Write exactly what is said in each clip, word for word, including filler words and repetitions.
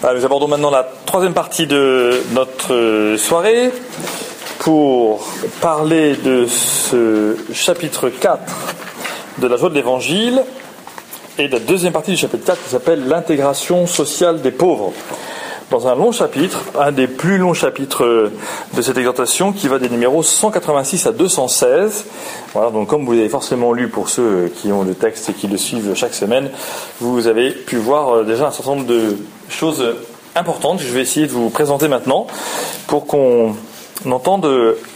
Alors, nous abordons maintenant la troisième partie de notre soirée pour parler de ce chapitre quatre de la joie de l'Évangile et de la deuxième partie du chapitre quatre qui s'appelle l'intégration sociale des pauvres. Dans un long chapitre, un des plus longs chapitres de cette exhortation qui va des numéros cent quatre-vingt-six à deux cent seize. Voilà, donc comme vous avez forcément lu pour ceux qui ont le texte et qui le suivent chaque semaine, vous avez pu voir déjà un certain nombre de choses importantes que je vais essayer de vous présenter maintenant pour qu'on entende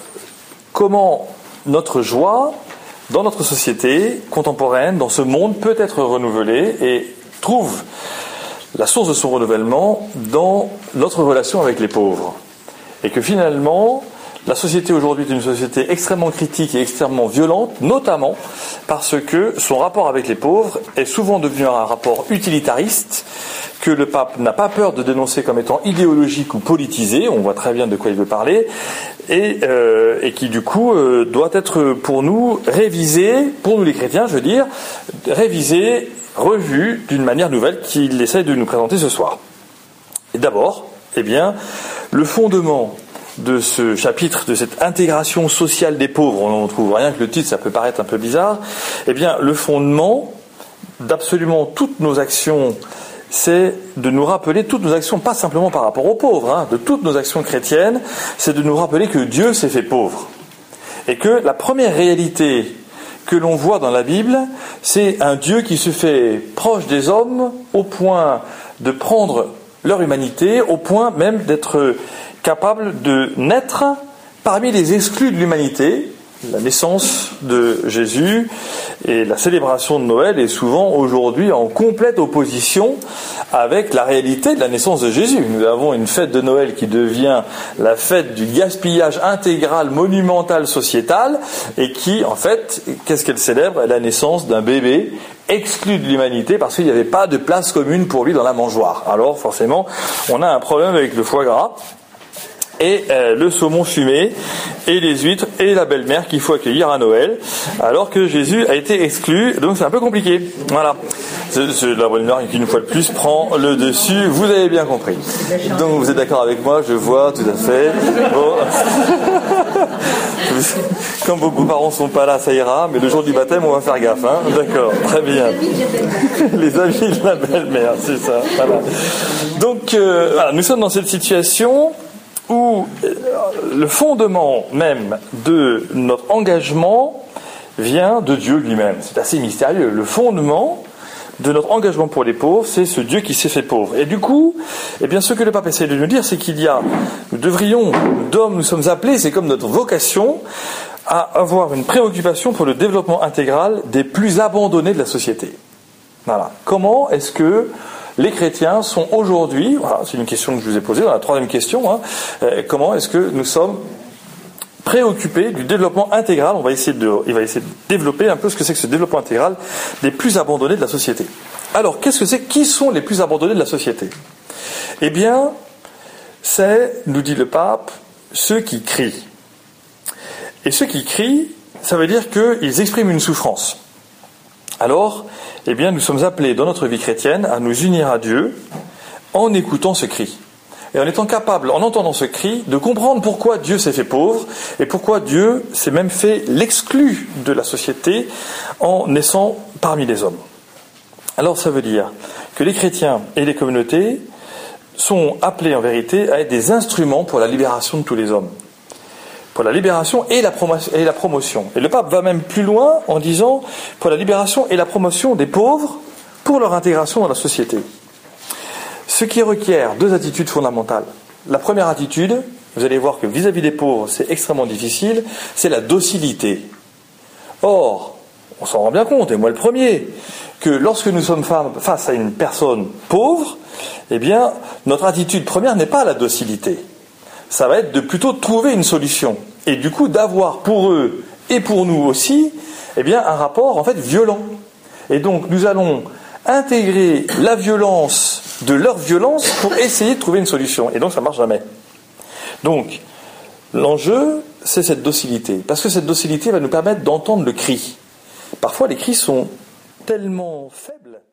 comment notre joie dans notre société contemporaine, dans ce monde, peut être renouvelée et trouve la source de son renouvellement dans notre relation avec les pauvres. Et que finalement, la société aujourd'hui est une société extrêmement critique et extrêmement violente, notamment parce que son rapport avec les pauvres est souvent devenu un rapport utilitariste, que le pape n'a pas peur de dénoncer comme étant idéologique ou politisé, on voit très bien de quoi il veut parler, et, euh, et qui du coup euh, doit être pour nous révisé, pour nous les chrétiens je veux dire, révisé, revu d'une manière nouvelle qu'il essaie de nous présenter ce soir. Et d'abord, eh bien, le fondement de ce chapitre, de cette intégration sociale des pauvres, on en trouve rien que le titre, ça peut paraître un peu bizarre, eh bien, le fondement d'absolument toutes nos actions, c'est de nous rappeler toutes nos actions, pas simplement par rapport aux pauvres, hein, de toutes nos actions chrétiennes, c'est de nous rappeler que Dieu s'est fait pauvre. Et que la première réalité que l'on voit dans la Bible, c'est un Dieu qui se fait proche des hommes au point de prendre leur humanité, au point même d'être capable de naître parmi les exclus de l'humanité. La naissance de Jésus et la célébration de Noël est souvent aujourd'hui en complète opposition avec la réalité de la naissance de Jésus. Nous avons une fête de Noël qui devient la fête du gaspillage intégral, monumental, sociétal, et qui, en fait, qu'est-ce qu'elle célèbre ? La naissance d'un bébé exclu de l'humanité parce qu'il n'y avait pas de place commune pour lui dans la mangeoire. Alors, forcément, on a un problème avec le foie gras. Et euh, le saumon fumé, et les huîtres, et la belle-mère qu'il faut accueillir à Noël, alors que Jésus a été exclu, donc c'est un peu compliqué. Voilà. C'est, c'est la belle-mère qui, une fois de plus, prend le dessus, vous avez bien compris. Donc vous êtes d'accord avec moi, je vois, tout à fait. Bon. Comme vos beaux-parents sont pas là, ça ira, mais le jour du baptême, on va faire gaffe, hein. D'accord, très bien. Les amis de la belle-mère, c'est ça, voilà. Donc, euh, voilà, nous sommes dans cette situation où le fondement même de notre engagement vient de Dieu lui-même. C'est assez mystérieux. Le fondement de notre engagement pour les pauvres, c'est ce Dieu qui s'est fait pauvre. Et du coup, eh bien, ce que le pape essaie de nous dire, c'est qu'il y a, nous devrions, d'hommes, nous sommes appelés, c'est comme notre vocation, à avoir une préoccupation pour le développement intégral des plus abandonnés de la société. Voilà. Comment est-ce que les chrétiens sont aujourd'hui, voilà, c'est une question que je vous ai posée dans la troisième question, hein, euh, comment est-ce que nous sommes préoccupés du développement intégral, on va essayer de, il va essayer de développer un peu ce que c'est que ce développement intégral des plus abandonnés de la société. Alors, qu'est-ce que c'est, qui sont les plus abandonnés de la société ? Eh bien, c'est, nous dit le pape, ceux qui crient. Et ceux qui crient, ça veut dire qu'ils expriment une souffrance. Alors, eh bien, nous sommes appelés dans notre vie chrétienne à nous unir à Dieu en écoutant ce cri. Et en étant capables, en entendant ce cri, de comprendre pourquoi Dieu s'est fait pauvre et pourquoi Dieu s'est même fait l'exclu de la société en naissant parmi les hommes. Alors, ça veut dire que les chrétiens et les communautés sont appelés en vérité à être des instruments pour la libération de tous les hommes. Pour la libération et la, promotion, et la promotion. Et le pape va même plus loin en disant pour la libération et la promotion des pauvres pour leur intégration dans la société. Ce qui requiert deux attitudes fondamentales. La première attitude, vous allez voir que vis-à-vis des pauvres, c'est extrêmement difficile, c'est la docilité. Or, on s'en rend bien compte, et moi le premier, que lorsque nous sommes face à une personne pauvre, eh bien, notre attitude première n'est pas la docilité. Ça va être de plutôt trouver une solution. Et du coup, d'avoir pour eux et pour nous aussi, eh bien, un rapport, en fait, violent. Et donc, nous allons intégrer la violence de leur violence pour essayer de trouver une solution. Et donc, ça ne marche jamais. Donc, l'enjeu, c'est cette docilité. Parce que cette docilité va nous permettre d'entendre le cri. Parfois, les cris sont tellement faibles